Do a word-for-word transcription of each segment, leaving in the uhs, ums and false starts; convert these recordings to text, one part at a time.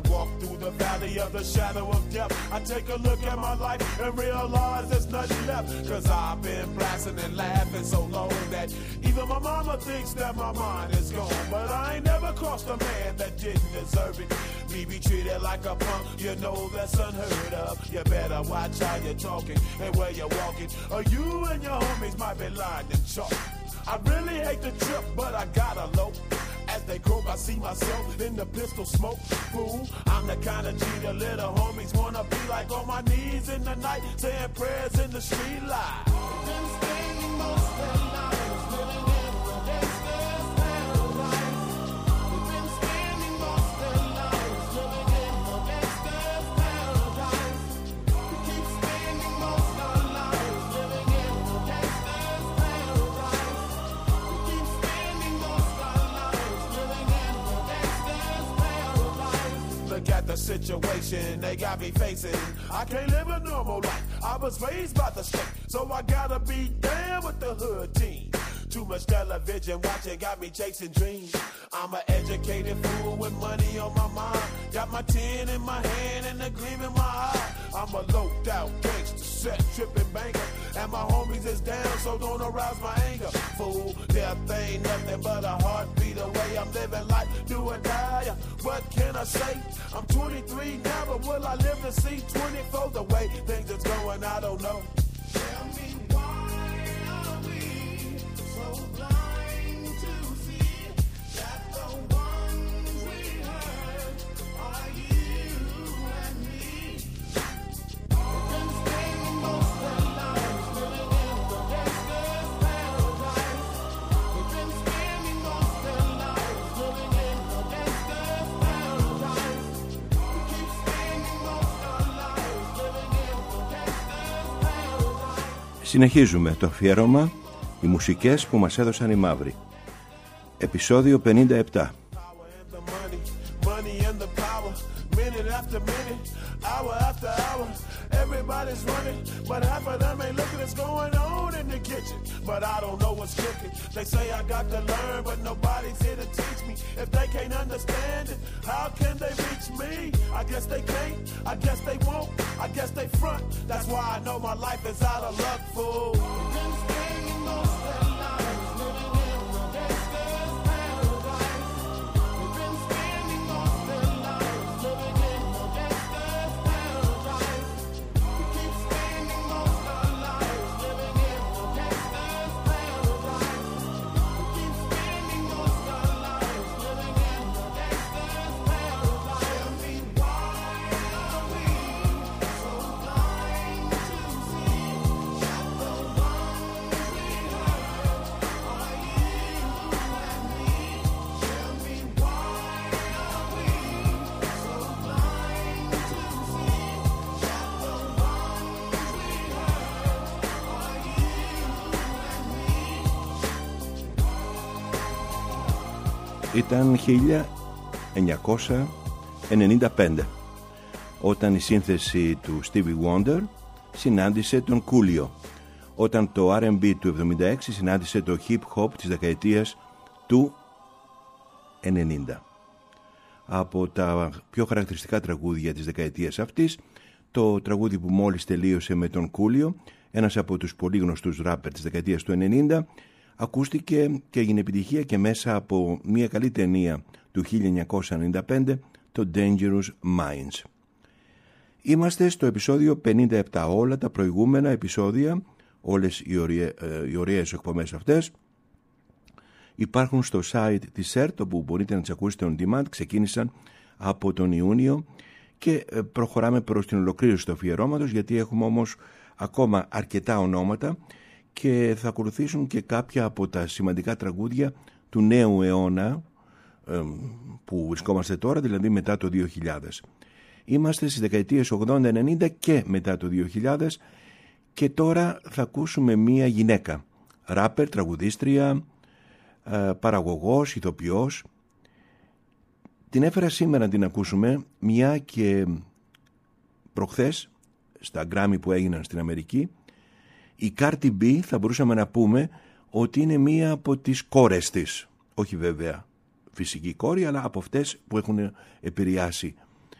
walk through the valley of the shadow of death, I take a look at my life and realize there's nothing left. Cause I've been blasting and laughing so long that even my mama thinks that my mind is gone. But I ain't never crossed a man that didn't deserve it. Me be treated like a punk, you know that's unheard of. You better watch how you're talking and where you're walking, or you and your homies might be lying in chalk. I really hate the trip, but I gotta low. As they croak, I see myself in the pistol smoke. Fool, I'm the kind of G the little homies wanna be like, on my knees in the night, saying prayers in the street light. Been spending most of their lives living in the gangster's paradise. We've been spending most of their lives living in the gangster's paradise. We keep spending most of our lives living in the gangster's paradise. We keep spending most of our lives living in the gangster's paradise. Look at the situation they got me facing. I can't live a normal life. I was raised by the state, so I gotta be down with the hood team. Too much television watching got me chasing dreams. I'm an educated fool with money on my mind. Got my tin in my hand and a gleam in my eye. I'm a loped out gangster, set tripping banker, and my homies is down, so don't arouse my anger. Fool, death ain't nothing but a heartbeat away. I'm living life, do or die. What can I say? I'm twenty-three now, but will I live to see twenty-four? The way things is going, I don't know. Tell me why are we so blind to see that the ones we hurt are you and me? We've been spending most of our lives living in the gangster's paradise. We've been spending most of our lives living in the gangster's paradise. We keep spending most of our lives living in the gangster's paradise. Συνεχίζουμε το αφιέρωμα, οι μουσικές που μας έδωσαν οι μαύροι. Επεισόδιο πενήντα επτά. Everybody's running, but half of them ain't looking what's going on in the kitchen. But I don't know what's cooking. They say I got to learn, but nobody's here to teach me. If they can't understand it, how can they reach me? I guess they can't, I guess they won't, I guess they front. That's why I know my life is out of luck, fool. We've been spending most of our lives living in the gangster's paradise. We've been spending most of our lives living in the gangster's paradise. We keep spending most of our lives living in the gangster's paradise. We keep spending most of our lives living in the gangster's paradise. Tell me why are we so blind to see that the ones we hurt are you and me? Tell me why are we so blind to see that the ones we hurt are you and me? Ήταν χίλια εννιακόσια ενενήντα πέντε όταν η σύνθεση του Stevie Wonder συνάντησε τον Coolio, όταν το αρ εντ μπι του εβδομήντα έξι συνάντησε το hip hop της δεκαετίας του ενενήντα. Από τα πιο χαρακτηριστικά τραγούδια της δεκαετίας αυτής, το τραγούδι που μόλις τελείωσε με τον Coolio, ένας από τους πολύ γνωστούς ράπερ της δεκαετίας του ενενήντα, ακούστηκε και έγινε επιτυχία και μέσα από μια καλή ταινία του χίλια εννιακόσια ενενήντα πέντε, το Dangerous Minds. Είμαστε στο επεισόδιο πενήντα επτά. Όλα τα προηγούμενα επεισόδια, όλες οι, ωραίες, οι ωραίες εκπομπές αυτές, υπάρχουν στο site της ΕΡΤ, όπου μπορείτε να τις ακούσετε on demand. Ξεκίνησαν από τον Ιούνιο και προχωράμε προς την ολοκλήρωση του αφιερώματος, γιατί έχουμε όμως ακόμα αρκετά ονόματα και θα ακολουθήσουν και κάποια από τα σημαντικά τραγούδια του νέου αιώνα που βρισκόμαστε τώρα, δηλαδή μετά το δύο χιλιάδες. Είμαστε στις δεκαετίες ογδόντα ενενήντα και μετά το δύο χιλιάδες και τώρα θα ακούσουμε μία γυναίκα, ράπερ, τραγουδίστρια, παραγωγός, ηθοποιός. Την έφερα σήμερα να την ακούσουμε, μια και προχθές στα Grammy που έγιναν στην Αμερική, η Cardi B θα μπορούσαμε να πούμε ότι είναι μία από τις κόρες της, όχι βέβαια φυσική κόρη, αλλά από αυτές που έχουν επηρεάσει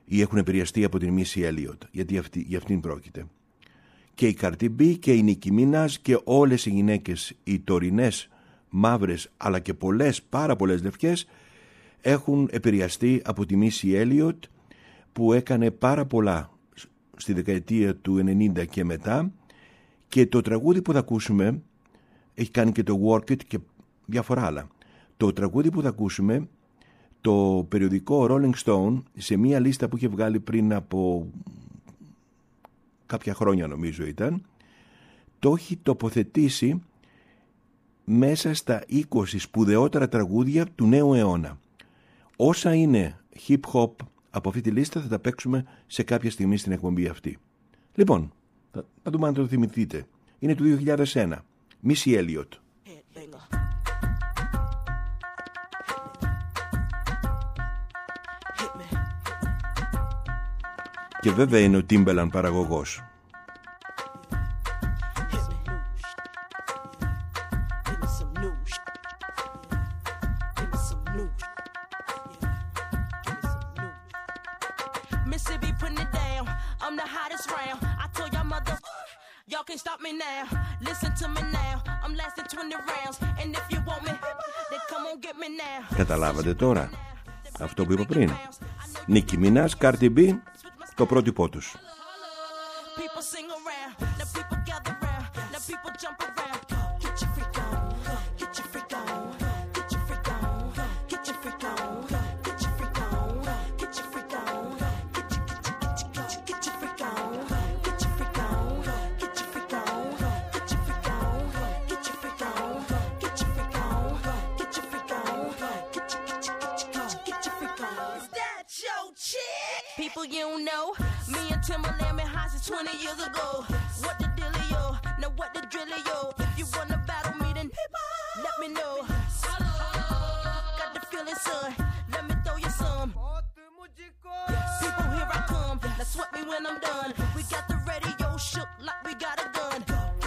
ή έχουν επηρεαστεί από την Missy Elliott, γιατί αυτή, για αυτήν πρόκειται. Και η Cardi B και η Nicki Minaj και όλες οι γυναίκες, οι τωρινές μαύρες αλλά και πολλές, πάρα πολλές λευκές, έχουν επηρεαστεί από τη Missy Elliott, που έκανε πάρα πολλά στη δεκαετία του ενενήντα και μετά, και το τραγούδι που θα ακούσουμε έχει κάνει και το Work It και διάφορα άλλα. Το τραγούδι που θα ακούσουμε, το περιοδικό Rolling Stone, σε μία λίστα που είχε βγάλει πριν από κάποια χρόνια νομίζω ήταν, το έχει τοποθετήσει μέσα στα είκοσι σπουδαιότερα τραγούδια του νέου αιώνα. Όσα είναι hip hop από αυτή τη λίστα θα τα παίξουμε σε κάποια στιγμή στην εκπομπή αυτή. Λοιπόν, θα, θα δούμε αν το θυμηθείτε. Είναι του δύο χιλιάδες ένα. Missy Elliott. Και βέβαια είναι ο Timbaland παραγωγός. Καταλάβατε τώρα αυτό που είπα πριν? Nicki Minaj, Cardi B, το πρότυπό τους. People you know, me and Timberland been high since twenty years ago. What the dealio? Now what the drillio? If you wanna battle me, then let me know. Got the feeling, son. Let me throw you some. People, here I come. Now sweat me when I'm done. We got the radio shook like we got a gun.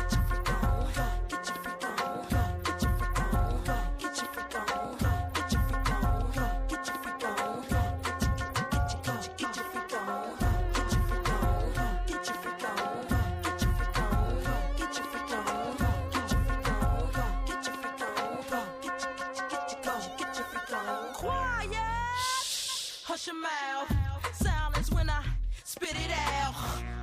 Hush your mouth, silence when I spit it out.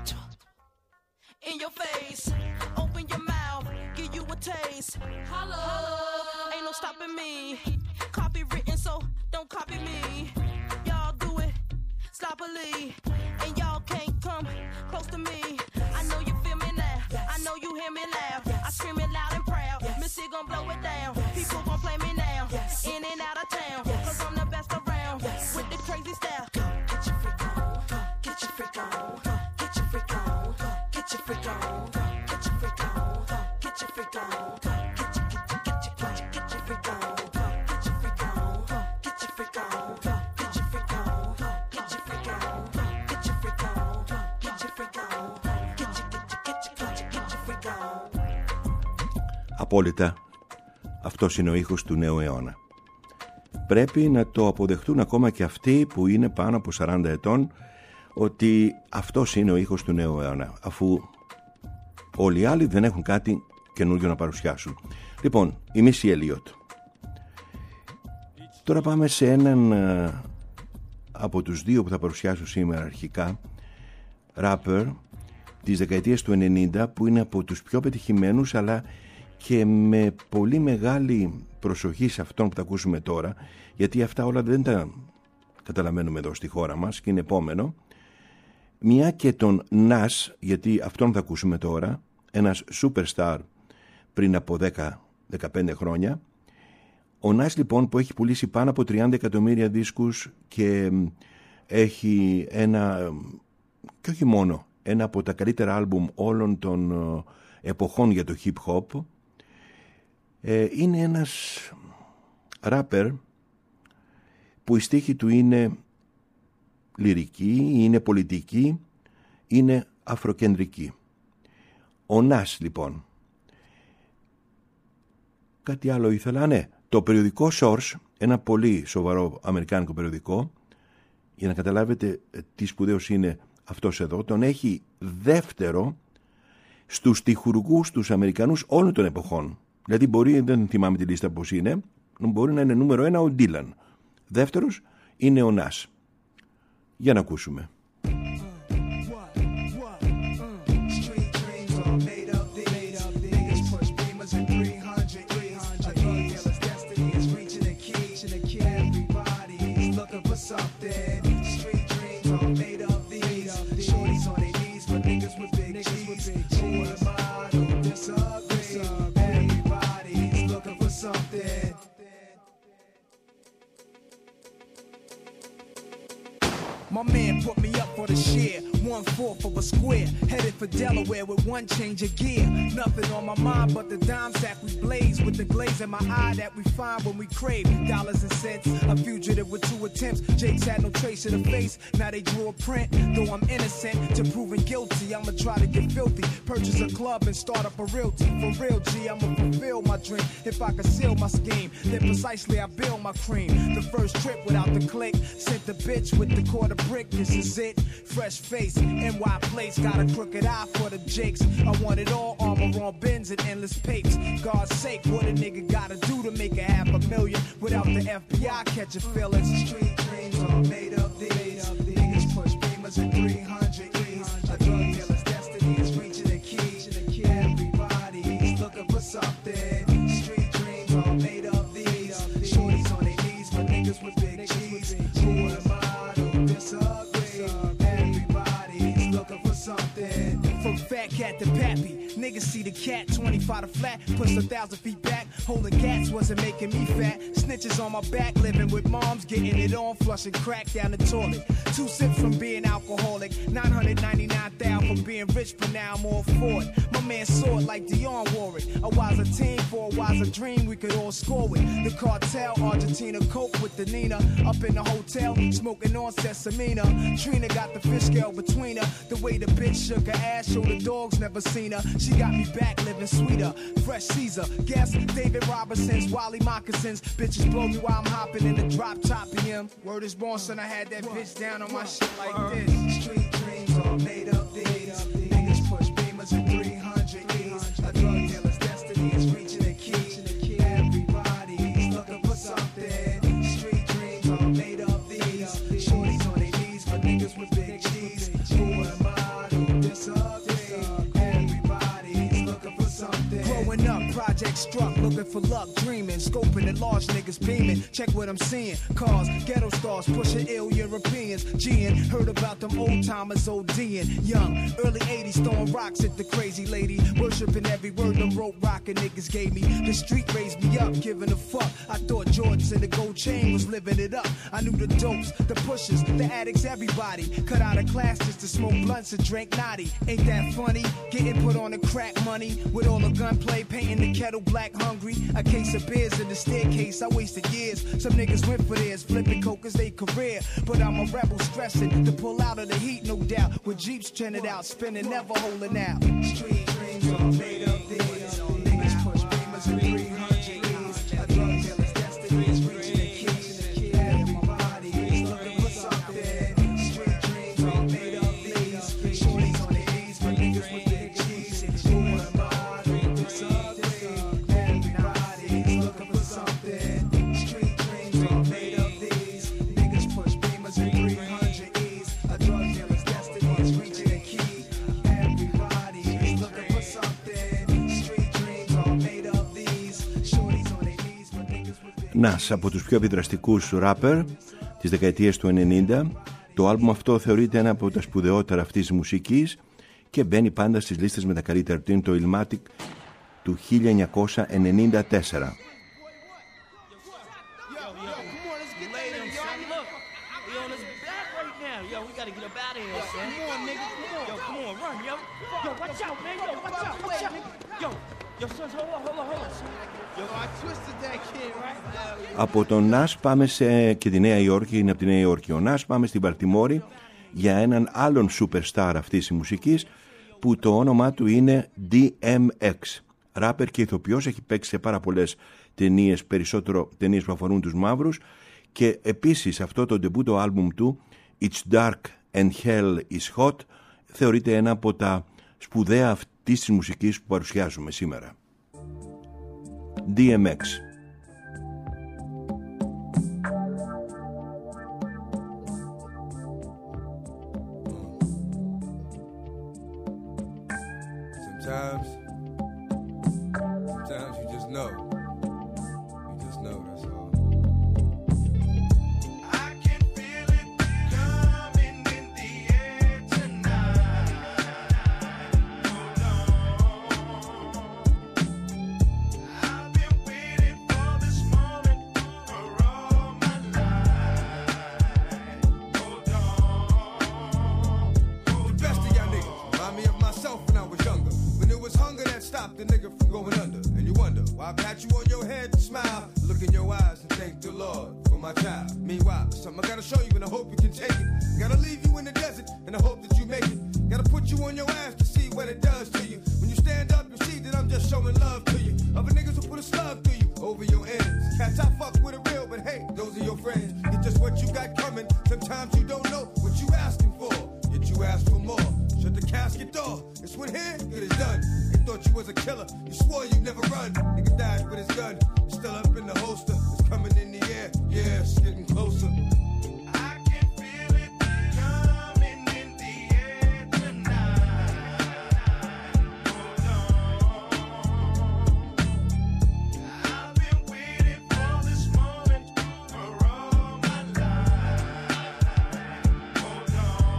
In your face, open your mouth, give you a taste. Hello, ain't no stopping me. Copywritten, so don't copy me. Y'all do it sloppily, and y'all can't come close to me. I know you feel me now, I know you hear me loud. I scream it loud and proud, Missy gon' blow it down. People gon' play me now, in and out of town, cause I'm the best around, with the crazy style. Get your freak on, get your freak on, get your freak on, get your freak on, get your freak on, get your freak on, get your get your get your get your freak on, get your freak on, get your freak on, get your freak on, get your freak on, get your freak on, get your freak on, get your get your get your get your freak on. Απόλυτα, αυτός είναι ο ήχος του νέου αιώνα. Πρέπει να το αποδεχτούν ακόμα και αυτοί που είναι πάνω από σαράντα ετών, ότι αυτός είναι ο ήχος του νέου αιώνα, αφού όλοι οι άλλοι δεν έχουν κάτι καινούργιο να παρουσιάσουν. Λοιπόν, η Missy Elliott. Τώρα πάμε σε έναν από τους δύο που θα παρουσιάσω σήμερα αρχικά, rapper της δεκαετίας του ενενήντα, που είναι από τους πιο πετυχημένους, αλλά και με πολύ μεγάλη προσοχή σε αυτόν που θα ακούσουμε τώρα, γιατί αυτά όλα δεν τα καταλαβαίνουμε εδώ στη χώρα μας και είναι επόμενο. Μια και τον Nas, γιατί αυτόν θα ακούσουμε τώρα, ένας superstar πριν από δέκα με δεκαπέντε χρόνια. Ο Nas λοιπόν, που έχει πουλήσει πάνω από τριάντα εκατομμύρια δίσκους και έχει ένα, και όχι μόνο, ένα από τα καλύτερα άλμπουμ όλων των εποχών για το hip hop, είναι ένας ράπερ που η στίχη του είναι λυρική, είναι πολιτική, είναι αφροκεντρική. Ο Nas λοιπόν. Κάτι άλλο ήθελα, ναι, το περιοδικό Source, ένα πολύ σοβαρό αμερικάνικο περιοδικό, για να καταλάβετε τι σπουδαίος είναι αυτός εδώ, τον έχει δεύτερο στους στιχουργούς τους Αμερικανούς όλων των εποχών. Δηλαδή μπορεί, δεν θυμάμαι τη λίστα πώς είναι, μπορεί να είναι νούμερο ένα ο Ντίλαν. Δεύτερος είναι ο Nas. Για να ακούσουμε. My man put me up for the share, one fourth of a square, headed for Delaware with one change of gear. Nothing on my mind but the dime sack we blaze, with the glaze in my eye that we find when we crave dollars and cents. A fugitive with two attempts, Jake's had no trace of the face, now they drew a print. Though I'm innocent to proving guilty, I'ma try to get filthy, purchase a club and start up a realty. For real G, I'ma fulfill my dream, if I conceal my scheme, then precisely I build my cream. The first trip without the click, sent the bitch with the quarter brick, this is it. Fresh face, N Y place, got a crooked eye for the jakes. I want it all, armor on bins and endless papes. God's sake, what a nigga gotta do to make a half a million without the F B I catching feelings. Street dreams are made of these. Niggas push beamers at three hundred E's. A drug dealer's destiny is reaching a key. Everybody's looking for something. Street dreams are made of these. Shorties on their knees for niggas with big G's. Who am I? From fat cat to pappy, niggas see the cat, twenty-five to flat, push a thousand feet back, holding cats wasn't making me fat, snitches on my back, living with moms, getting it on, flushing crack down the toilet, two sips from being alcoholic, nine hundred ninety-nine thousand from being rich, but now I'm all for it, my man saw it like Dionne wore it, a wiser team for a wiser dream we could all score with, the cartel, Argentina, coke with the Nina, up in the hotel, smoking on Sesamina, Trina got the fish scale between her, the way the bitch shook her ass, show the dogs never seen her, she got me back living sweeter, fresh Caesar, guess David Robinson's, Wally Moccasins, bitches blow me while I'm hopping in the drop top P M, word is born son, I had that bitch down on my shit like this, street dreams are made of these, niggas push beamers at three hundred E's, a drug dealer's destiny is reaching a key, everybody's looking for something, street dreams are made of these, shorties on their knees for niggas with big G's, who am I? Growing up, project struck, looking for luck, dreaming, scoping at large niggas beaming. Check what I'm seeing, cars, ghetto stars, pushing ill Europeans. G'ing, heard about them old timers ODing. Young, early eighties, throwing rocks at the crazy lady, worshiping every word them rope rockin' niggas gave me. The street raised me up, giving a fuck. I thought Jordans and the gold chain was living it up. I knew the dopes, the pushers, the addicts, everybody. Cut out of class just to smoke blunts and drink naughty. Ain't that funny? Getting put on the crack money with all the gunplay, painting the kettle black hungry. A case of beers in the staircase, I wasted years. Some niggas went for theirs, flipping coke as they career. But I'm a rebel stressing to pull out of the heat, no doubt. With Jeeps trending out, spinning, never holding out. Street dreams are made of these. Niggas push beamers at three hundred E's. A drug dealer's destiny is reaching a key. Everybody's looking for something. Street dreams are made of these. Shorties on their knees for niggas with big G's. Who am I? Nas, από τους πιο επιδραστικούς ράπερ της δεκαετίας του ενενήντα. Το άλμπουμ αυτό θεωρείται ένα από τα σπουδαιότερα αυτής της μουσικής και μπαίνει πάντα στις λίστες με τα καλύτερα. Είναι το Illmatic του χίλια εννιακόσια ενενήντα τέσσερα. Από τον Nas πάμε σε, και τη Νέα Υόρκη, είναι από τη Νέα Υόρκη ο Nas, πάμε στην Μπαλτιμόρη για έναν άλλον superstar αυτής της μουσικής που το όνομά του είναι ντι εμ εξ. Ράπερ και ηθοποιός, έχει παίξει σε πάρα πολλές ταινίες, περισσότερο ταινίες που αφορούν τους μαύρους, και επίσης αυτό το ντεμπούτο άλμπουμ του It's Dark and Hell is Hot θεωρείται ένα από τα σπουδαία αυτής της μουσικής που παρουσιάζουμε σήμερα. ντι εμ εξ. Sometimes, sometimes you just know. You just know, that's all. I can feel it coming in the air tonight. Hold on. I've been waiting for this moment for all my life. Hold on. The best of y'all niggas remind me of myself when I was younger. When it was hunger that stopped the nigga from going under. And you wonder why I pat you on your head and smile, look in your eyes and thank the Lord for my child. Meanwhile, something I gotta show you and I hope you can take it. Gotta leave you in the desert and I hope that you make it. Gotta put you on your ass to see what it does to you. When you stand up, you see that I'm just showing love to you. Other niggas will put a slug through you over your ends. Cats I fuck with it real, but hey, those are your friends. It's just what you got coming. Sometimes you don't know what you asking for, yet you ask for more. Shut the casket door. It's when here, it is done. They thought you was a killer. You swore you'd never run. Nigga died with his gun. It's still up in the holster. It's coming in the air. Yeah, it's getting closer. I can feel it coming in the air tonight. Hold on. I've been waiting for this moment for all my life. Hold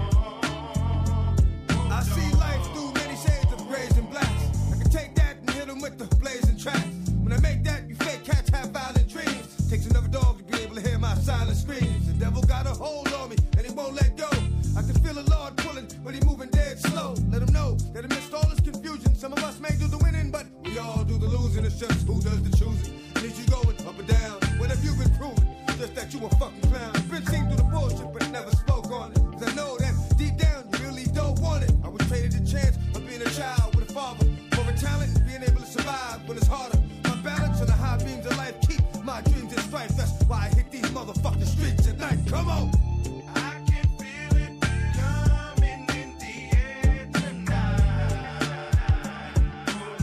on. I see life through many shades of grays and blacks. I can take that and hit them with the blazing tracks. When I make that, you fake cats have violent dreams. Takes another dog to be able to hear my silent screams. The devil got a hold on me and he won't let go. I can feel the Lord pulling, but he moving dead slow. Let him know that amidst all this confusion, some of us may do the winning, but we all do the losing. It's just who does the choosing. And is you going up or down? What have you been proving? Just that you a fucking clown. Been seen through the bullshit, but never spoke on it. Cause I know that deep down you really don't want it. I was traded the chance of being a child with a father. For a talent, being able to survive when it's harder. My balance on the high beams of life keep my dreams in strife. That's why I hit these motherfucking streets at night. Come on! I can feel it coming in the air tonight. Hold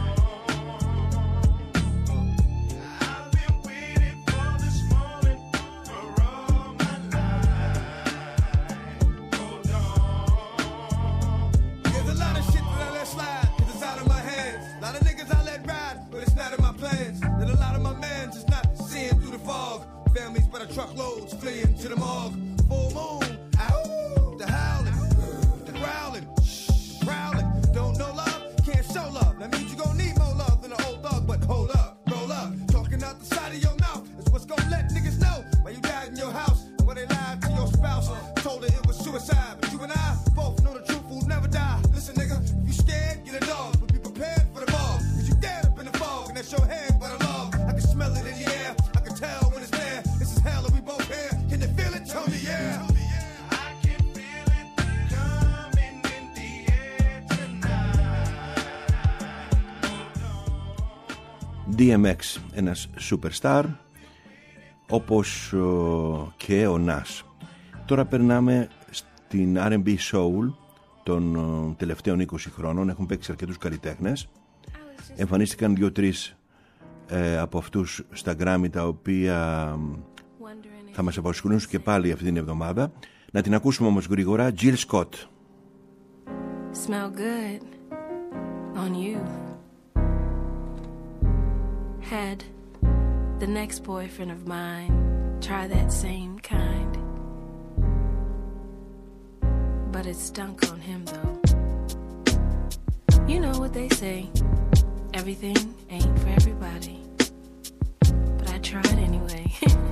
on. I've been waiting for this moment for all my life. Hold on. There's a lot of shit that I let slide, cause it's out of my hands. A lot of niggas I let ride, but it's not in my plans. Then a lot of my mans is not seeing through the fog. Families by the truckloads fleeing to the morgue. Full moon, ow, the howling, the growling, the prowling. Don't know love, can't show love. That means you gon' need more love than an old thug, but hold up, roll up. Talking out the side of your mouth is what's gon' let niggas know why you died in your house and why they lied to your spouse. Told her it was suicide, but you and I both know the truth will never die. Listen, nigga, if you scared, get a dog, but be prepared for the ball. Cause you dead up in the fog, and that's your head by the log. I can smell it in the air, I can tell when it's there. This is hell and we both here. Can you feel it? Tell me, yeah. I can feel it coming in the air tonight. ντι εμ εξ, ένας superstar όπως ο, και ο Nas. Τώρα περνάμε στην αρ εν μπι Soul των ο, τελευταίων είκοσι χρόνων. Έχουν παίξει αρκετούς καλλιτέχνες. Εμφανίστηκαν δύο-τρεις ε, από αυτούς στα Grammy, τα οποία θα μας απασχολήσουν και πάλι αυτή την εβδομάδα. Να την ακούσουμε όμως γρήγορα. Jill Scott. Smell good on you. Had the next boyfriend of mine try that same kind, but it stunk on him though. You know what they say, everything ain't for everybody, but I tried anyway.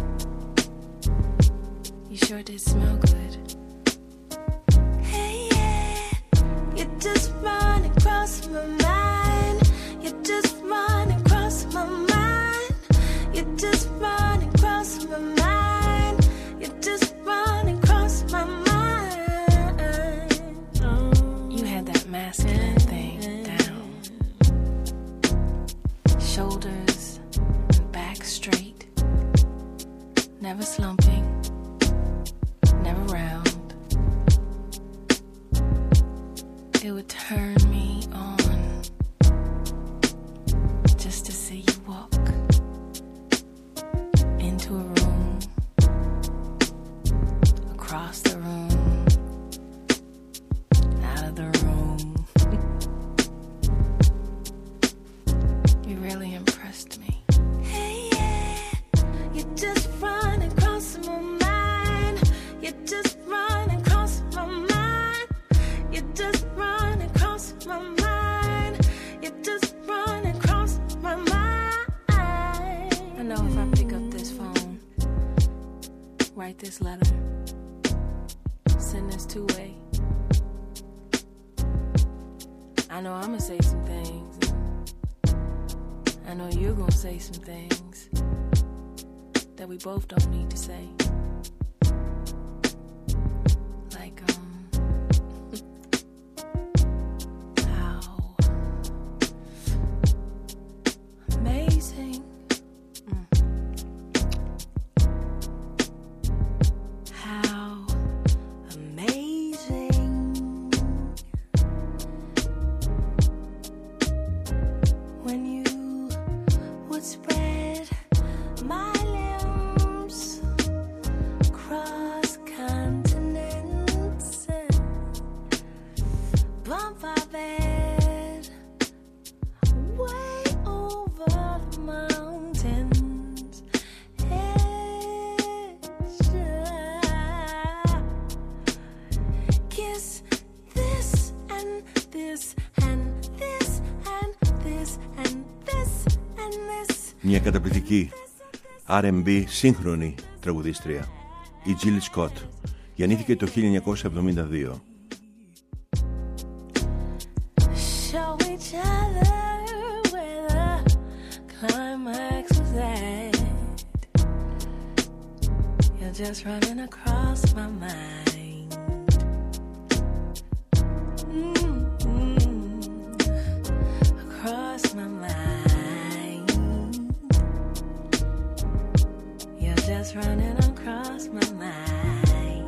You sure did smell good. Hey, yeah, you just run across my mind. You just run across my mind. You just run across my mind. You just run across my mind. You had that masculine thing down. Shoulders and back straight. Never slumping. Never round. it would turn me on just to see you walk into a room, across the room, out of the room. You really impressed me. Hey, yeah, you just run across my mind. You just run across my mind. You just run across my mind. You just run across my mind. I know if I pick up this phone, write this letter, send this two-way, I know I'ma say some things. I know you're gonna say some things that we both don't need to say. Like, um, how amazing. Mm. How amazing. When you would spread my limbs across continents and bump our bed way over the mountains. Kiss this and this and this and this and this and this. Μια καταπληκτική αρ εντ μπι σύγχρονη τραγουδίστρια, η Jill Scott. Γεννήθηκε το χίλια εννιακόσια εβδομήντα δύο. Show each other where the climax was at. You're just running across my mind. Mm-hmm. Across my mind. You're just running across my mind.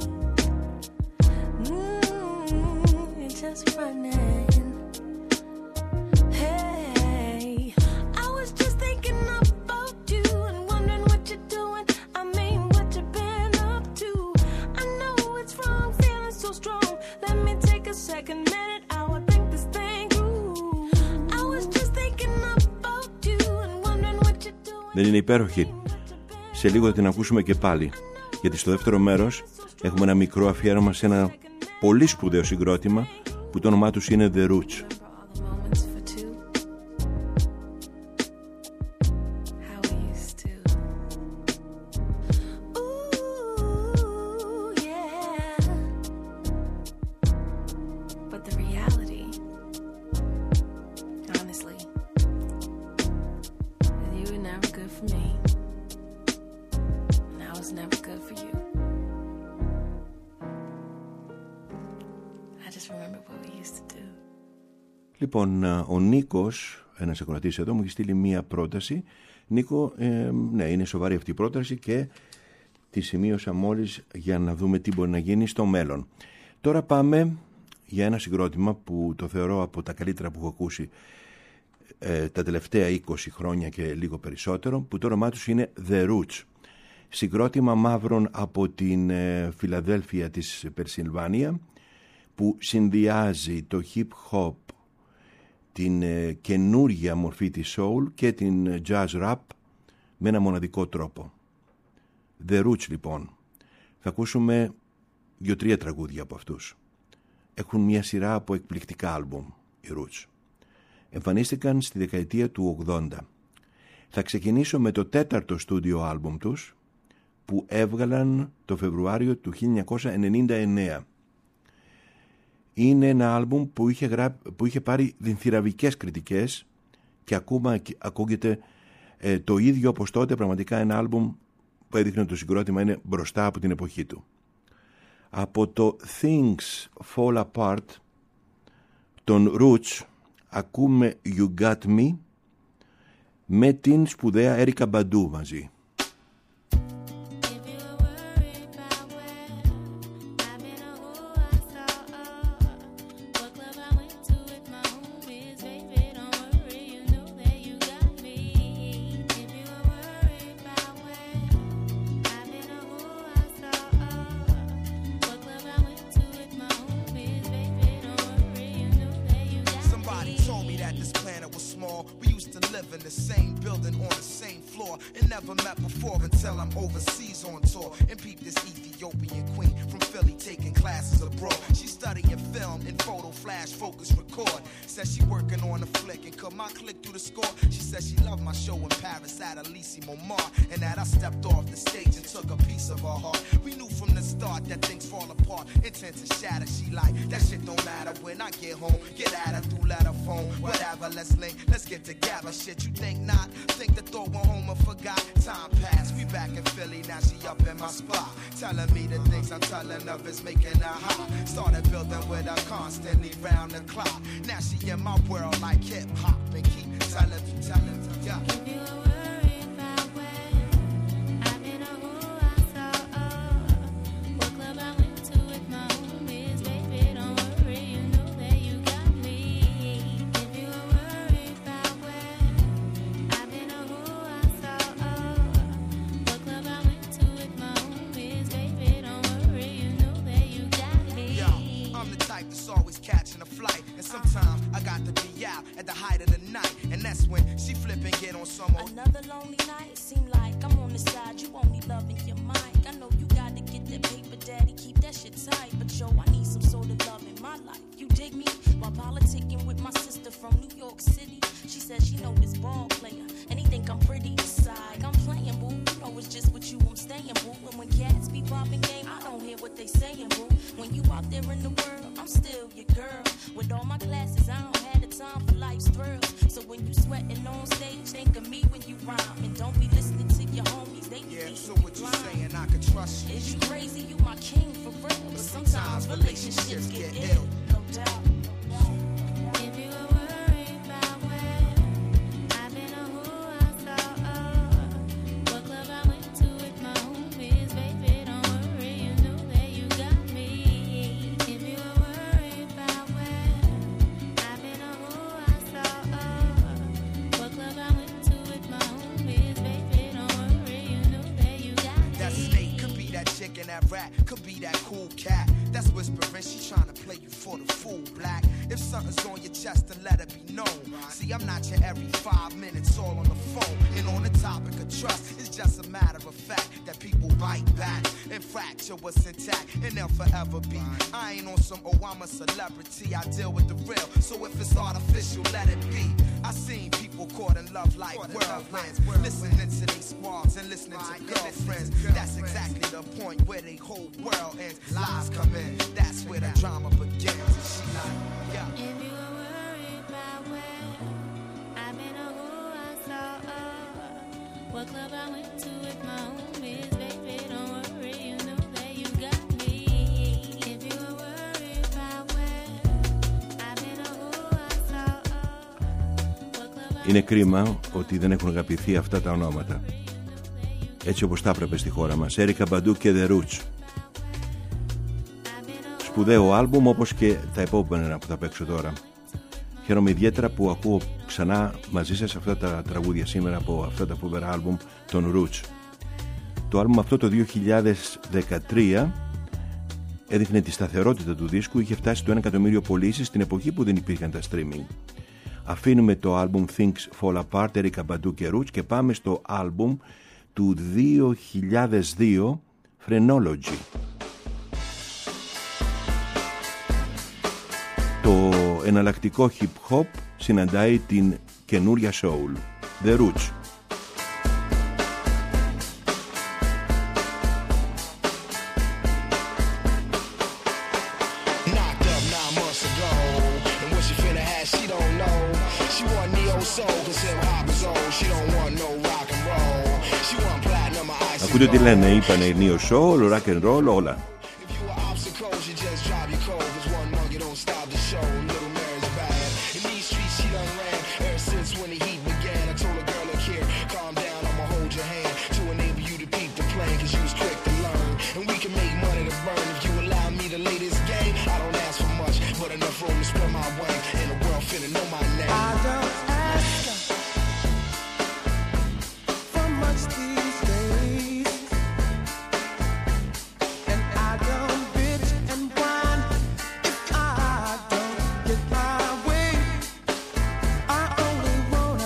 Mm, you're just running. Hey, I was just thinking about you and wondering what you're doing. I mean, what you've been up to. I know it's wrong, feeling so strong. Let me take a second minute. I would think this thing through. I was just thinking about you and wondering what you're doing. Δεν είναι υπέροχη? Σε λίγο θα την ακούσουμε και πάλι, γιατί στο δεύτερο μέρος έχουμε ένα μικρό αφιέρωμα σε ένα πολύ σπουδαίο συγκρότημα που το όνομά τους είναι The Roots. Λοιπόν, ο Νίκος, ένας ακροατής εδώ, μου έχει στείλει μία πρόταση. Νίκο, ε, ναι, είναι σοβαρή αυτή η πρόταση και τη σημείωσα μόλις για να δούμε τι μπορεί να γίνει στο μέλλον. Τώρα πάμε για ένα συγκρότημα που το θεωρώ από τα καλύτερα που έχω ακούσει ε, τα τελευταία είκοσι χρόνια και λίγο περισσότερο, που το όνομά τους είναι The Roots. Συγκρότημα μαύρων από την ε, Φιλαδέλφια της Περσιλβάνια, που συνδυάζει το hip hop, την ε, καινούργια μορφή της soul και την jazz rap με ένα μοναδικό τρόπο. The Roots, λοιπόν. Θα ακούσουμε δύο-τρία τραγούδια από αυτούς. Έχουν μια σειρά από εκπληκτικά άλμπουμ, οι Roots. Εμφανίστηκαν στη δεκαετία του ογδόντα. Θα ξεκινήσω με το τέταρτο στούντιο άλμπουμ τους, που έβγαλαν το Φεβρουάριο του χίλια εννιακόσια ενενήντα εννέα. Είναι ένα άλμπουμ που είχε, γρά... που είχε πάρει δυνθυραβικές κριτικές και ακόμα ακούγεται ε, το ίδιο όπως τότε, πραγματικά ένα άλμπουμ που έδειχνε ότι το συγκρότημα είναι μπροστά από την εποχή του. Από το Things Fall Apart των Roots ακούμε You Got Me με την σπουδαία Έρικα Μπαντού μαζί. What club I went We used to live in the same building on the same floor and never met before until I'm overseas on tour and peep this Ethiopian queen from Philly taking classes abroad. She studying film and photo flash focus record. Says she working on a flick and cut my click through the score. She says she loved my show in Paris at Elysee Montmartre and that I stepped off the stage and took a piece of her heart. We knew from the start that things fall apart, intent to shatter. She like, that shit don't matter when I get home. Get at her through letter phone, whatever, let's link, let's get together. Shit, you think not? Think the thought went home and forgot. Time passed, we back in Philly, now she up in my spot. Telling me the things I'm telling of is making her hot. Started building with her constantly round the clock. Now she in my world like hip hop and keep telling me, telling me, yeah. If you were worried about where I've been or who I saw, oh, what club I went to with my homies, baby, don't worry, you know that you got me. If you were worried about where I've been or who I saw, oh, what club I went to with my homies, baby, don't worry, you know that you got me. Yo, I'm the type that's always catching a flight, and sometimes I got to be out at the height of the night, and that's when she flip and get on some old. Another lonely night, seem like I'm on the side, you only loving your mic. I know you gotta get that paper, daddy, keep that shit tight. But yo, I need some sort of love in my life. You dig me? While politicking with my sister from New York City, she says she know this ball player, and he think I'm pretty side. I'm playing, boo, you know it's just with you I'm staying, boo. And when cats be popping game, I don't hear what they saying, boo. When you out there in the world, I'm still your girl. With all my classes, I don't have the time for life's thrills. So when you sweating on stage, think of me when you rhyme. And don't be listening to your homies, they be Yeah, thinking so you what you blind. saying, I can trust you. Is you crazy? You my king for real. But sometimes relationships get ill, no doubt. If you were worried about where I've been or who I saw, oh, what club I went to with my homies, baby, don't worry, you know that you got me. If you were worried about where I've been or who I saw, oh, what club I went to with my homies, baby, don't worry, you know that you got me. That snake could be that chick and that rat, could be that cool cat. That's whispering, she trying to play you for the fool, black. If something's on your chest, then let it be known. See, I'm not your every five minutes all on the phone. And on the topic of trust, it's just a matter of fact that people bite back and fracture what's intact, and they'll forever be. I ain't on some, oh, I'm a celebrity, I deal with the real. So if it's artificial, let it be. I seen people caught in love like whirlwinds, listening to these squads and listening to girlfriends. That's exactly the point where they whole world ends. Lies come in, that's where the drama begins. And she like, yeah. If you were worried about where I've been or who I saw, oh, what club I went to with my homies, baby, don't worry, you know that you got me. If you were worried about where I've been or who I saw, oh, what club I Είναι κρίμα ότι δεν έχουν αγαπηθεί αυτά τα ονόματα έτσι όπως τα έπρεπε στη χώρα μας. Έρικα Μπαντού και The Roots. Σπουδαίο άλμπουμ, όπως και τα επόμενα που θα παίξω τώρα. Χαίρομαι ιδιαίτερα που ακούω ξανά μαζί σας αυτά τα τραγούδια σήμερα από αυτά τα φοβερά άλμπουμ των Roots. Το άλμπουμ αυτό το δύο χιλιάδες δεκατρία έδειχνε τη σταθερότητα του δίσκου, είχε φτάσει το ένα εκατομμύριο πωλήσεις στην εποχή που δεν υπήρχαν τα streaming. Αφήνουμε το άλμπουμ Things Fall Apart, Έρικα Μπαντού και Roots, και πάμε στο άλμπουμ του δύο χιλιάδες δύο, Phrenology. Το εναλλακτικό hip hop συναντάει την καινούρια soul. The Roots. Ακούτε τι λένε, είπανε νέο soul, rock and roll, όλα. Wanna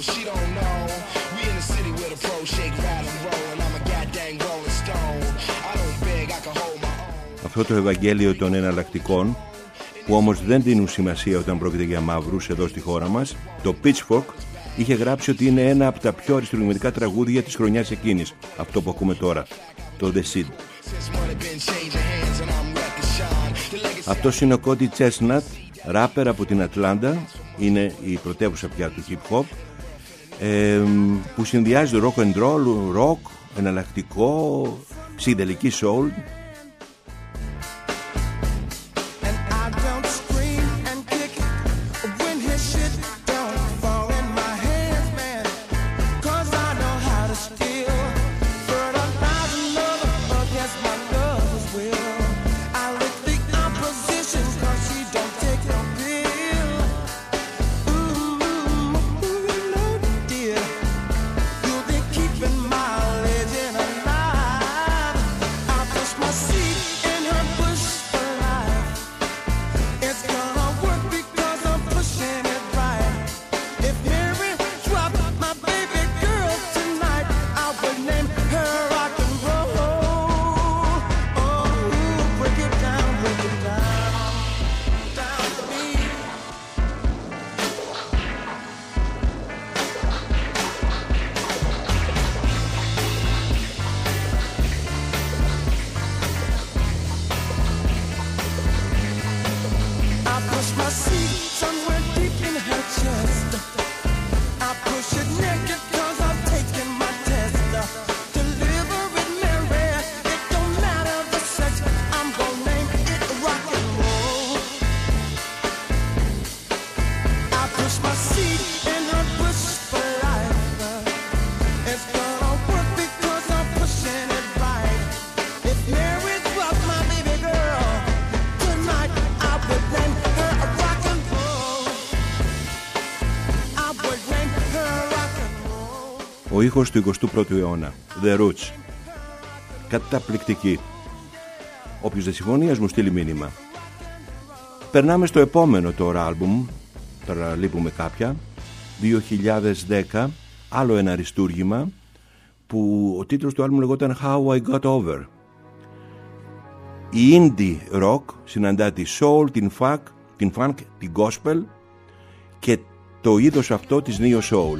she don't know. We in the city where the pros shake, rattle, and roll, and I'm a goddamn rolling stone. I don't beg, I can hold my own. Αυτό το Ευαγγέλιο των εναλλακτικών, που όμως δεν δίνουν σημασία όταν πρόκειται για μαύρους εδώ στη χώρα μας, το Pitchfork είχε γράψει ότι είναι ένα από τα πιο αριστουργηματικά τραγούδια της χρονιάς εκείνης, αυτό που ακούμε τώρα, το The Seed. Αυτός είναι ο Cody Chestnut, ράπερ από την Ατλάντα, είναι η πρωτεύουσα πια του hip hop, ε, που συνδυάζει rock and roll, rock, εναλλακτικό, ψυχεδελική soul. Ο ήχος του εικοστού πρώτου αιώνα, The Roots. Καταπληκτική. Όποιος δεν συμφωνεί, ας μου στείλει μήνυμα. Περνάμε στο επόμενο τώρα άλμπουμ, τώρα λείπουμε κάποια, δύο χιλιάδες δέκα, άλλο ένα αριστούργημα, που ο τίτλος του άλμπουμ λεγόταν How I Got Over. Η indie rock συναντά τη soul, την funk, την funk, την gospel και το είδος αυτό της neo soul.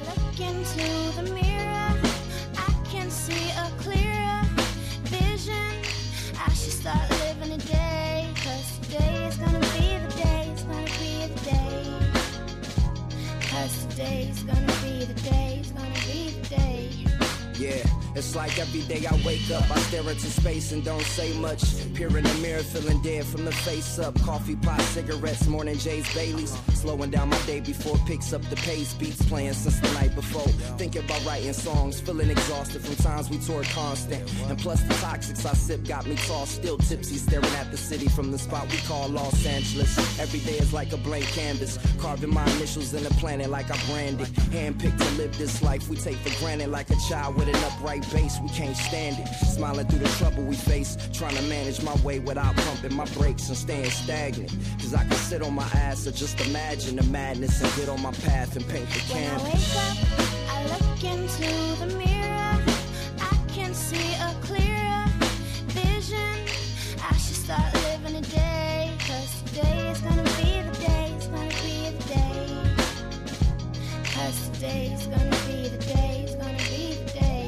It's like every day I wake up, I stare into space and don't say much. Peer in the mirror, feeling dead from the face up. Coffee pot, cigarettes, morning J's, Baileys. Slowing down my day before picks up the pace. Beats playing since the night before. Thinking about writing songs, feeling exhausted from times we toured constant. And plus the toxics I sip got me tossed, still tipsy, staring at the city from the spot we call Los Angeles. Every day is like a blank canvas, carving my initials in the planet like I branded. Handpicked to live this life we take for granted, like a child with an upright base, we can't stand it. Smiling through the trouble we face, trying to manage my way without pumping my brakes and staying stagnant. Cause I can sit on my ass or just imagine the madness and get on my path and paint the canvas. When I wake up, I look into the mirror, I can see a clearer vision. I should start living a day, cause today is gonna be the day, it's gonna be the day. Cause today is gonna be the day, it's gonna be the day.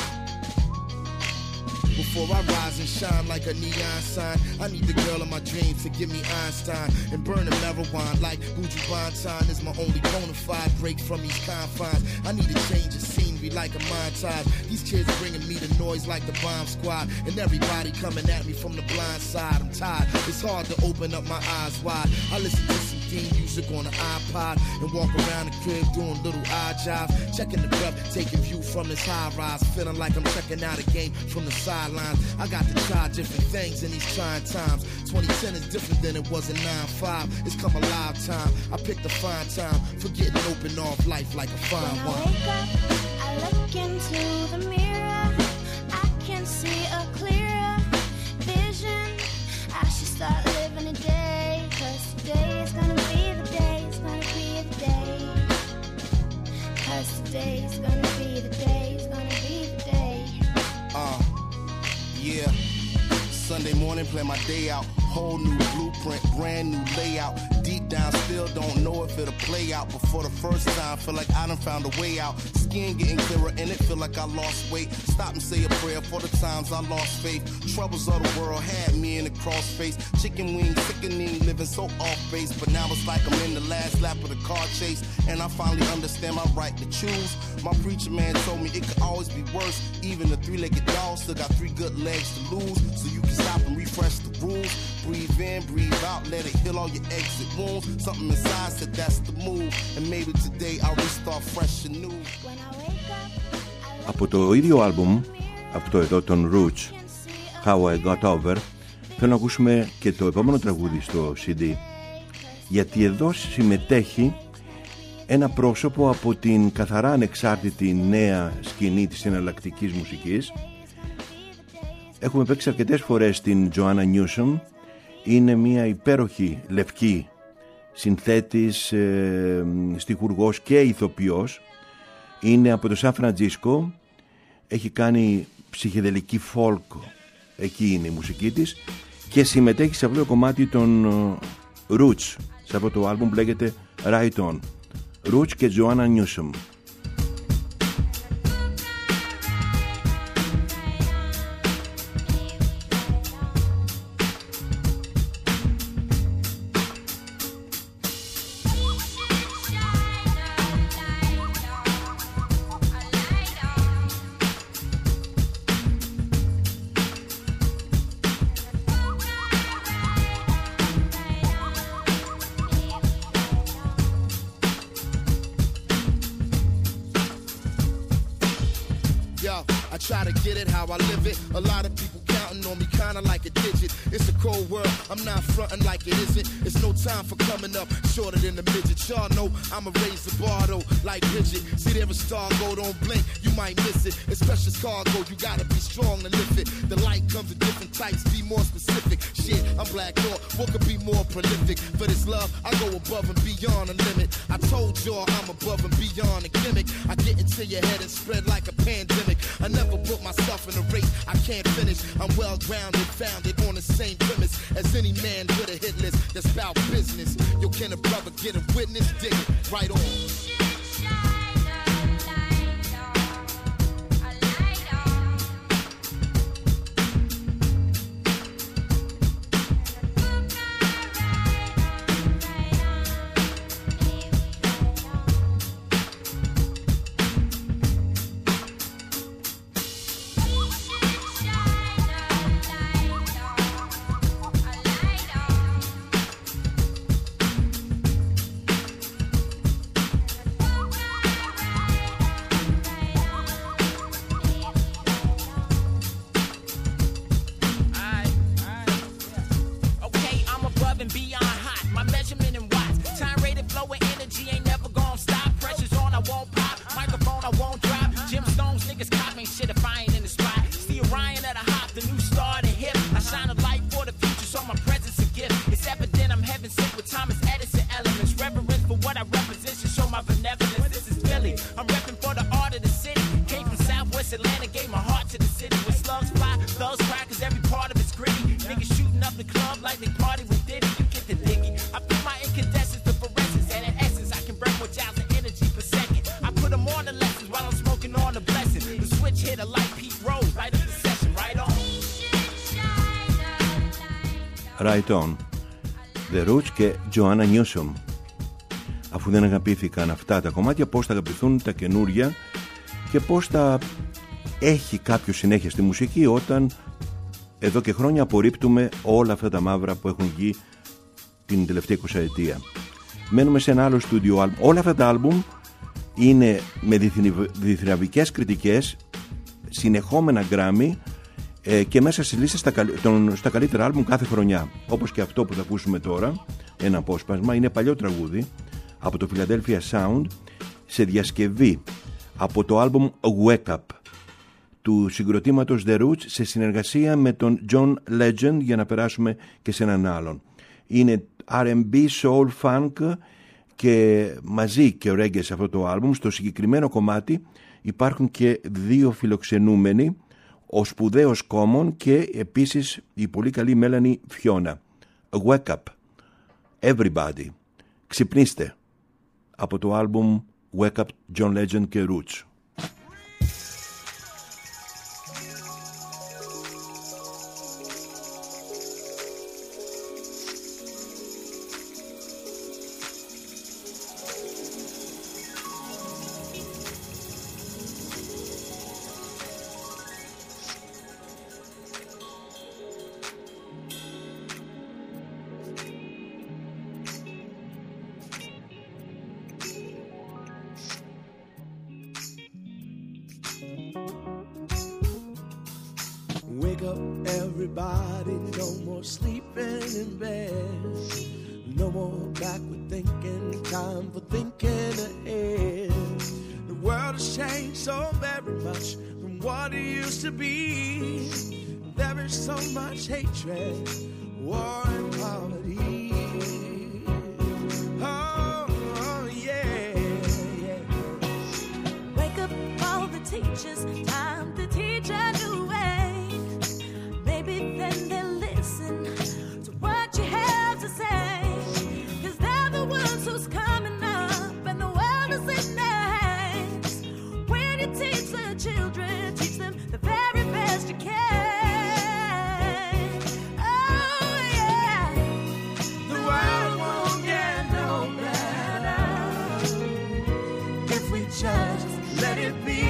Before I rise and shine like a neon sign, I need the girl of my dreams to give me Einstein and burn the marijuana like Buju Banton is my only bona fide break from these confines. I need a change of scenery like a montage. These kids bringing me the noise like the bomb squad, and everybody coming at me from the blind side. I'm tired, it's hard to open up my eyes wide. I listen to some theme music on the iPod and walk around the crib doing little odd jobs, checking the breath, taking view from this high rise, feeling like I'm checking out a game from the sidelines. I got to try different things in these trying times. twenty ten is different than it was in nine five. It's come a lifetime. I picked a fine time for getting open off life like a fine wine. When I wake up, I look into the mirror, I can see a clearer vision. I should start living a day, cause today is gonna be the day, it's gonna be the day. day's gonna be, the day's gonna be the day. Uh, yeah. Sunday morning, play my day out. Whole new blueprint, brand new layout. Deep down, still don't know if it'll play out. But for the first time, feel like I done found a way out. Skin getting clearer and it feel like I lost weight. Stop and say a prayer for the times I lost faith. Troubles of the world had me in a crossface. Chicken wings, sickening, living so off base. But now it's like I'm in the last lap of the car chase. And I finally understand my right to choose. My preacher man told me it could always be worse. Even the three-legged dog still got three good legs to lose. So you can stop and refresh the rules. Breathe in, breathe out, let it heal all your exit wounds. Something inside said that's the move. And maybe today I'll restart fresh and new. Από το ίδιο άλμπουμ, αυτό εδώ των Roots, How I Got Over, θέλω να ακούσουμε και το επόμενο τραγούδι στο σι ντι. Γιατί εδώ συμμετέχει ένα πρόσωπο από την καθαρά ανεξάρτητη νέα σκηνή της εναλλακτικής μουσικής. Έχουμε παίξει αρκετές φορές την Joanna Newsom. Είναι μια υπέροχη λευκή συνθέτης, ε, στιχουργός και ηθοποιός. Είναι από το Σαν Φραντζίσκο. Έχει κάνει ψυχεδελική folk. Εκεί είναι η μουσική της. Και συμμετέχει σε αυτό το κομμάτι των Roots. Σε αυτό το άλμπουμ που λέγεται Right On. Roots και Joanna Newsom. Try to get it how I live it. A lot of people counting on me kinda like a digit. It's a cold world, I'm not fronting like it isn't. It's no time for coming up shorter than the midget. Y'all know I'ma raise the bar though, like Bridget. See there a star go, don't blink, you might miss it. It's precious cargo, you gotta be strong to lift it. The light comes in different types, be more specific. Shit, I'm Black Thought, what could be more prolific? For this love, I go above and beyond the limit. I told y'all I'm above and beyond a gimmick. I get into your head and spread like a pandemic. I never put myself in a race I can't finish. I'm well grounded, founded on the same premise as any man with a hit list that's about business. Yo, can a brother get a witness? Dig it right on. Right On, The Roots και Joanna Newsom. Αφού δεν αγαπήθηκαν αυτά τα κομμάτια, πώς θα αγαπηθούν τα καινούρια και πώς θα έχει κάποιο συνέχεια στη μουσική όταν εδώ και χρόνια απορρίπτουμε όλα αυτά τα μαύρα που έχουν βγει την τελευταία εικοσαετία. Μένουμε σε ένα άλλο στούντιο άλμπουμ. Όλα αυτά τα άλμπουμ είναι με διθυραβικές κριτικές, συνεχόμενα γκράμι και μέσα στις λίστες στα, τον, στα καλύτερα άλμπουμ κάθε χρονιά. Όπως και αυτό που θα ακούσουμε τώρα, ένα απόσπασμα, είναι παλιό τραγούδι από το Philadelphia Sound σε διασκευή από το άλμπουμ Wake Up του συγκροτήματος The Roots σε συνεργασία με τον John Legend, για να περάσουμε και σε έναν άλλον. Είναι αρ εντ μπι, soul, funk και μαζί και ο ρέγγε σε αυτό το άλμπουμ. Στο συγκεκριμένο κομμάτι υπάρχουν και δύο φιλοξενούμενοι, ο σπουδαίος Common και επίσης η πολύ καλή Μέλανη Φιώνα. Wake up, everybody. Ξυπνήστε. Από το άλμπουμ Wake up, John Legend και Roots. Wake up, everybody, no more sleeping in bed. No more backward thinking, time for thinking ahead. The world has changed so very much from what it used to be. There is so much hatred, war and poverty. Oh, oh yeah, yeah. Wake up all the teachers, time to teach a new way. Maybe then they'll listen to what you have to say. Cause they're the ones who's coming up and the world is in their hands. When you teach the children, teach them the very best you can. Oh yeah, The world won't get no better if we just let it be.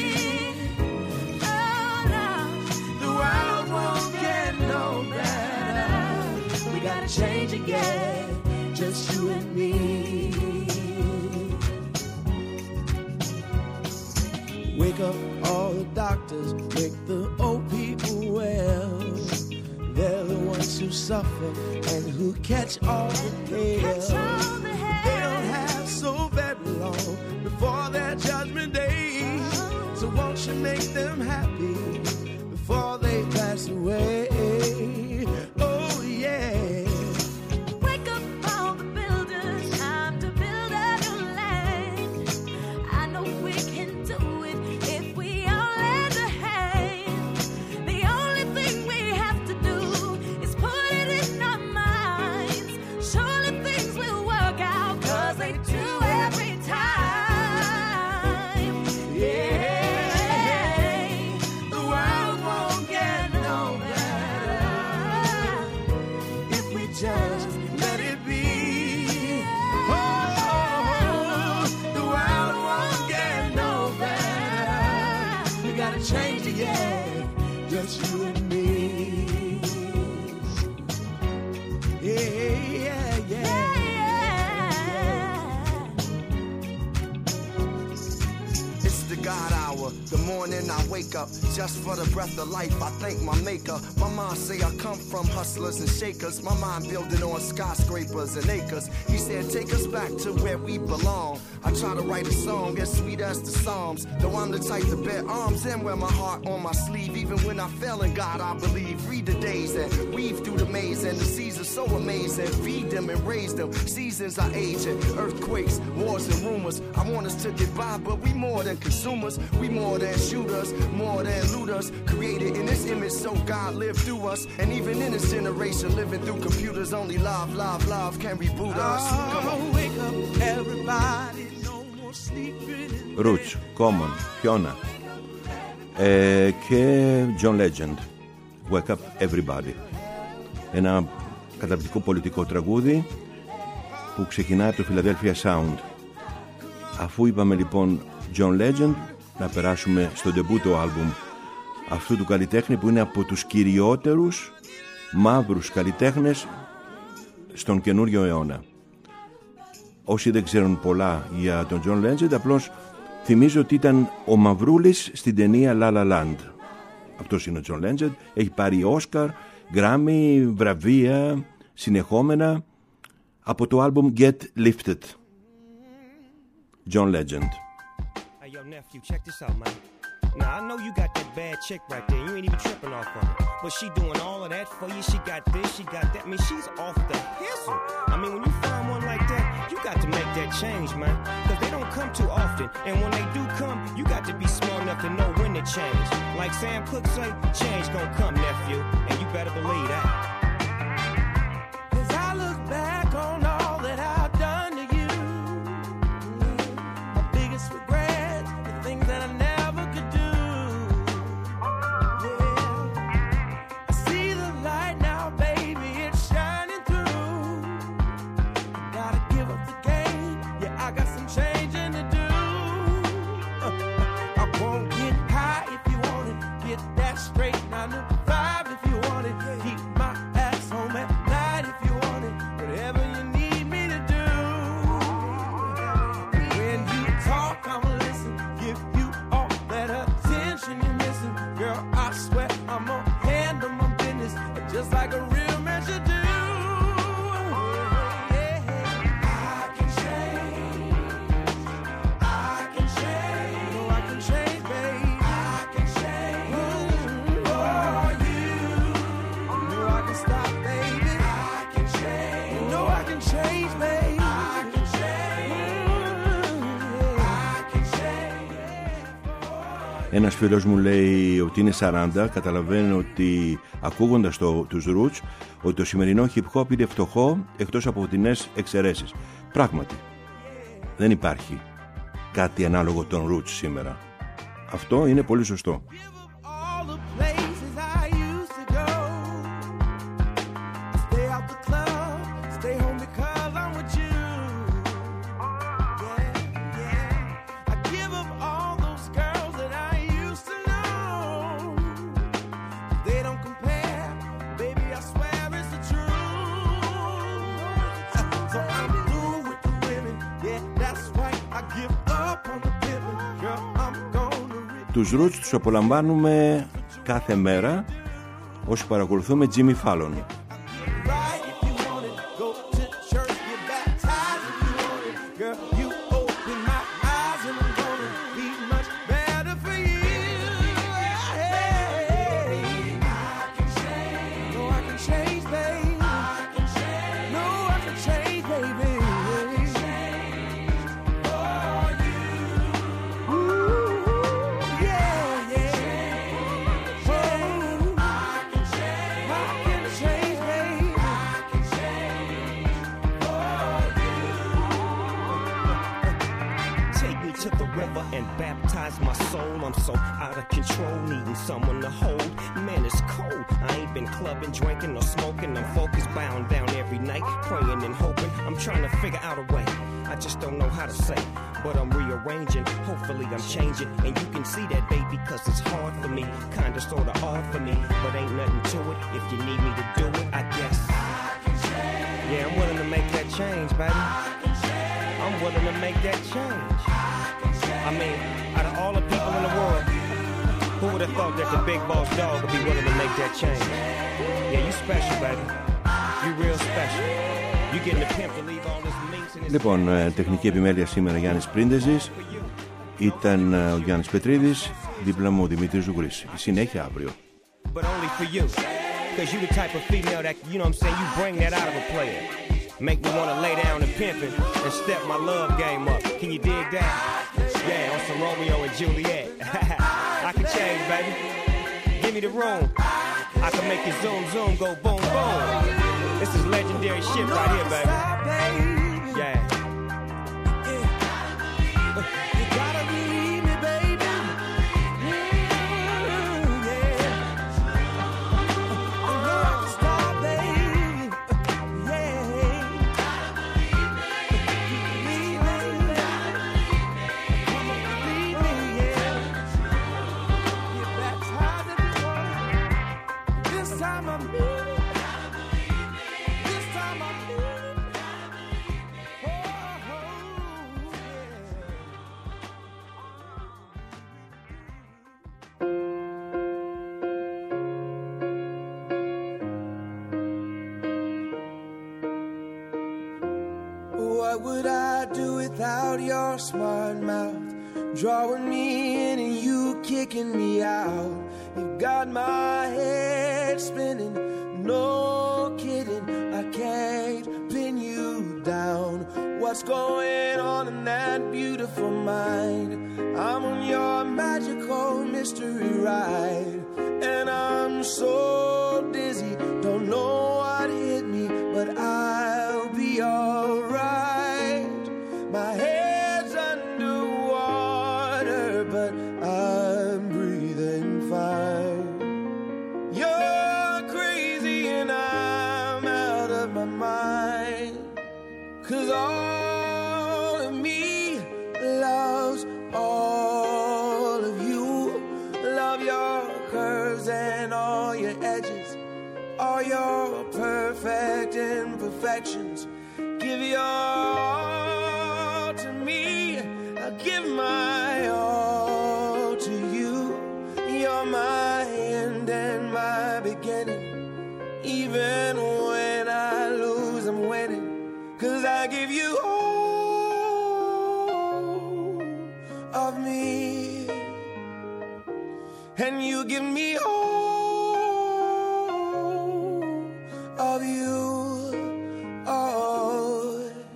oh no. The world won't get no better. We gotta change again, just you and me. Wake up all the doctors, make the old people well. They're the ones who suffer and who catch all the hail. Catch all the hail. They don't have so very long before their judgment day. So won't you make them happy before they pass away? Oh yeah. Wake up all the builders, time to build a new land. I know we can do it if we all lend a hand. The only thing we have to do is put it in our minds. Surely things will work out, cause they do every time. Yeah. The world won't get no better if we just let it be. Oh, the world won't get no better. We gotta change it, yeah, just you and me. Yeah, yeah, yeah. It's the God hour, the morning I wake up just for the breath of life. I thank my maker. My mom say I come from hustlers and shakers. My mind building on skyscrapers and acres. He said take us back to where we belong. I try to write a song as sweet as the Psalms. Though I'm the type to bear arms and wear my heart on my sleeve. Even when I fail in God I believe. Read the days and weave through the maze. And the seasons so amazing. Feed them and raise them. Seasons are aging. Earthquakes, wars and rumors. I want us to get by but we more than consumers. We more than shooters, more than looters. Created in this image so God lived through us. And even in this generation living through computers. Only love, love, love can reboot us. Come on. Oh, wake up everybody, no more sleeping in Roots, Common, Fiona ε, και John Legend. Wake up everybody. Ένα καταπληκτικό πολιτικό τραγούδι που ξεκινάει από το Philadelphia Sound. Αφού είπαμε λοιπόν John Legend, να περάσουμε στο ντεμπούτο άλμπουμ αυτού του καλλιτέχνη που είναι από τους κυριότερους μαύρους καλλιτέχνες στον καινούριο αιώνα. Όσοι δεν ξέρουν πολλά για τον John Legend, απλώς θυμίζω ότι ήταν ο Μαυρούλης στην ταινία La La Land. Αυτός είναι ο John Legend. Έχει πάρει Όσκαρ, Γκράμι, βραβεία συνεχόμενα από το άλμπουμ Get Lifted. John Legend. Hey, yo, nephew, check this out, man. Now, I know you got that bad chick right there. You ain't even tripping off of it. But she doing all of that for you. She got this, she got that. I mean, she's off the hustle. I mean, when you find one like that, you got to make that change, man. Cause they don't come too often. And when they do come, you got to be smart enough to know when to change. Like Sam Cooke say, change gon' come, nephew. And you better believe that. As I look back on all that I've done to you, my biggest regrets, the things that I never could do. Yeah, I see the light now, baby, it's shining through. Gotta give up the game, yeah, I got some changing to do. I won't get high if you want it, get that straight, nine to five if you want it, keep my ass home at night if you want it, whatever you need me to do. When you talk, I'ma listen, give you all that attention you're missing. Girl, I swear I'm gonna handle my business just like a real man should do. I can change, I can change, no, I can change, babe. I can change for you. No, I can stop, baby. I can change. No, I can change, baby. I can change. I can change. Ένας φίλος μου λέει ότι είναι σαράντα. Καταλαβαίνω ότι ακούγοντας το, τους Roots ότι το σημερινό hip hop είναι φτωχό εκτός από φτηνές εξαιρέσεις. Πράγματι δεν υπάρχει κάτι ανάλογο των Roots σήμερα. Αυτό είναι πολύ σωστό. All the places I used to go, stay out the club, stay home because I'm with you. Yeah, yeah. I give up all those girls that I used to know. They don't compare, baby, I swear it's the truth. So I'm through with the women, yeah, that's right. I give up on the pimping, girl, I'm gonna rip. Τους Roots τους απολαμβάνουμε κάθε μέρα όσοι παρακολουθούμε Jimmy Fallon. Right if you want it, go to church, get baptized if you want it. Girl, you open my eyes and I'm gonna be much better for you. Hey, I can change. No, I can change, baby. I can change. No, I can change, baby. I can change for you. Ooh, yeah, yeah. Oh, I can change. I can change, baby. I can change for you. Take me to the river and baptize my soul. I'm so out of control, needing someone to hold. Man, it's cold. I ain't been clubbing, drinking, or smoking. I'm focused, bound down every night, praying and hoping. I'm trying to figure out a way. I just don't know how to say, but I'm rearranging. Hopefully I'm changing, and you can see that, baby, cause it's hard for me. Kinda sorta hard for me, but ain't nothing to it. If you need me to do it, I guess. Yeah, I'm willing to make that change, baby. I'm willing to make that change. I mean, out of all the people in the world, who would have thought that the big boss dog would be willing to make that change? Yeah, you special, baby. You real special. You getting the pimp to leave all this minks in his... Λοιπόν, ε, τεχνική επιμέλεια σήμερα Γιάννης Πρίντεζης. Ήταν ε, ο Γιάννης Πετρίδης. Δίπλα μου ο Δημήτρης Ζουγρής. Η συνέχεια αύριο. But only for you. Cause you the type of female that, you know what I'm saying, you bring that out of a player. Make me wanna lay down and pimpin' and step my love game up. Can you dig that? Yeah, on some Romeo and Juliet. I can change, baby. Give me the room. I can make you zoom, zoom, go boom, boom. This is legendary shit right here, baby. Yeah. You gotta believe me, baby. Mm, yeah. I know I can stop, baby. Yeah. Believe me. Come on, believe me, yeah. Get baptized if you want it. This time I'm moving. This time I'm moving. Oh, oh, what would I do without your smart mouth? Drawing me in and you kicking me out. You got my head spinning, no kidding, I can't pin you down. What's going on in that beautiful mind? I'm on your magical mystery ride, and I'm so dizzy, don't know what hit me, but I'll be alright. My head's underwater, but I'm breathing fine. You're crazy and I'm out of my mind, 'cause all of me loves all of you. Love your curves and all your edges, all your perfect imperfections. Give your all to me, I'll give my all to you. You're my end and my beginning. Even when I lose, I'm winning, 'cause I give you all of me, and you give me all of you. Oh,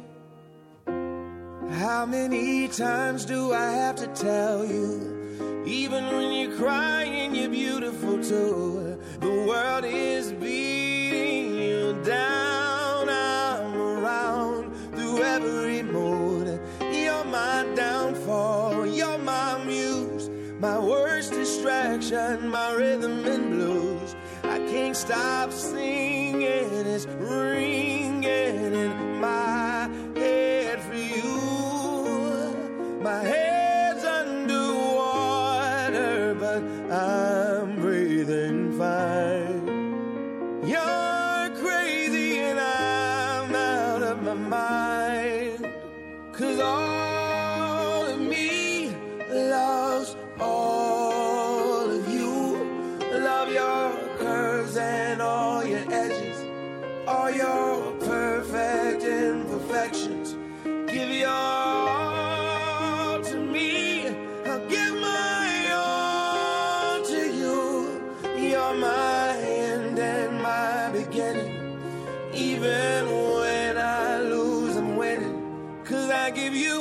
how many times do I have to tell you? Even when you're crying, you're beautiful too. The world is beating you down. I'm around through every mood. You're my downfall, you're my muse, my worst distraction, my rhythm and blues. I can't stop singing, it's ringing in my head for you. My head's underwater, but I'm breathing fine. You're crazy and I'm out of my mind, 'cause all of me loves all of you. Love your curves and all your edges, all your perfect imperfections. Give your all to me, I'll give my all to you. You're my end and my beginning. Even when I lose, I'm winning, 'cause I give you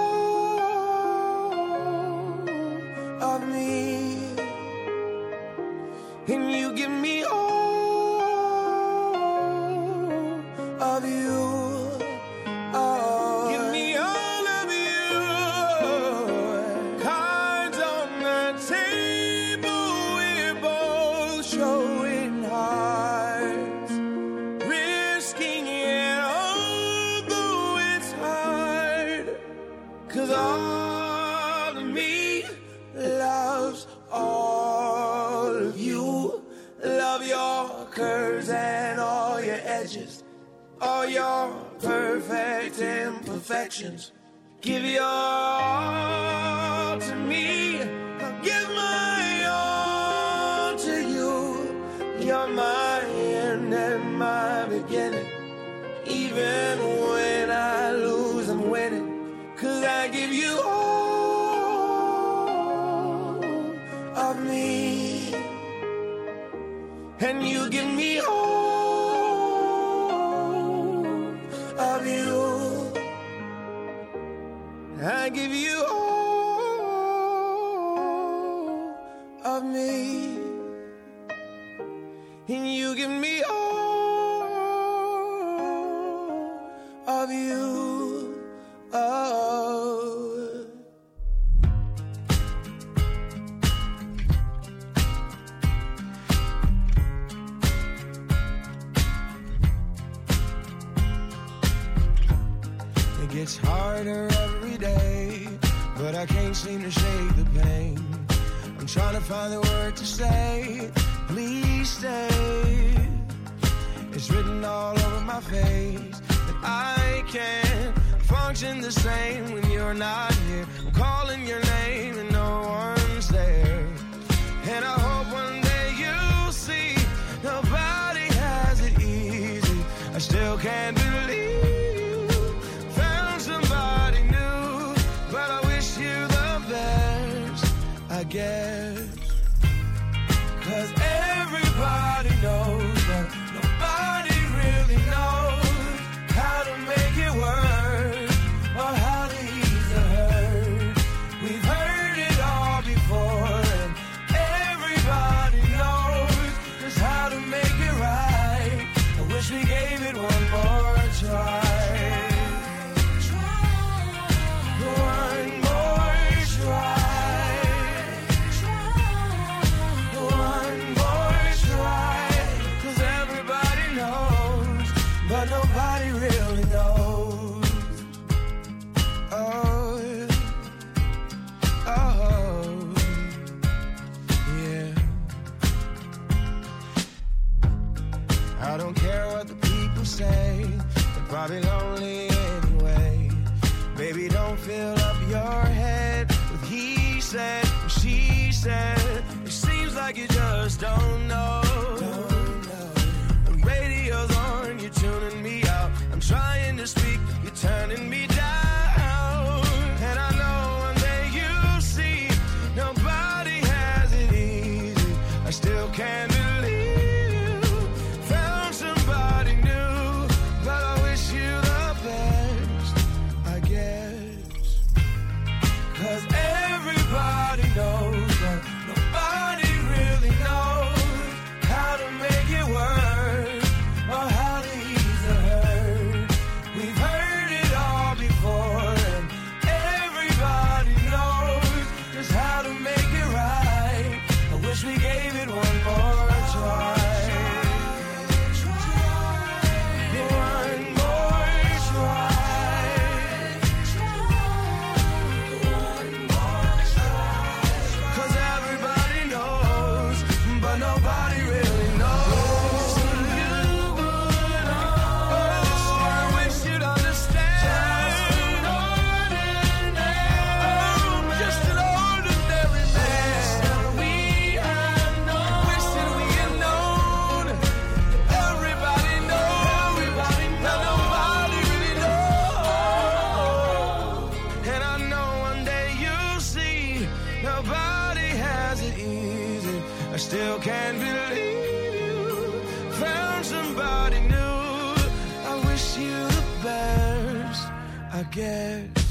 all of me, and you give me all of you. Oh, give me all of you. Cards on the table, we're both showing hearts, risking it although it's hard, 'cause all of me loves all of you. Love your curves and all your edges, all your perfect imperfections. Give your all to me, I'll give my all to you. You're my end and my beginning. Even when I lose, I'm winning, 'cause I give you all of me, and you give me all of you. I give you all of me, and you give me all of you. Oh. It's harder every day, but I can't seem to shake the pain. I'm trying to find the word to say, please stay. It's written all over my face that I can't function the same when you're not here. I'm calling your name and no one's there, and I hope one day you'll see nobody has it easy. I still can't believe I I guess. Cause everybody knows, but nobody really knows how to make it work or how to ease the hurt. We've heard it all before, and everybody knows just how to make it right. I wish we gave it one more try. Probably lonely anyway. Baby, don't fill up your head with he said, she said. It seems like you just don't know. Don't know. The radio's on, you're tuning me out. I'm trying to speak, you're turning me down. And I know one day you'll see nobody has it easy. I still can't believe you found somebody new. Cause everybody knows, but nobody really knows how to make it work or how to ease the hurt. We've heard it all before, and everybody knows just how to make it right. I wish we gave it one more try. Still can't believe you found somebody new. I wish you the best, I guess.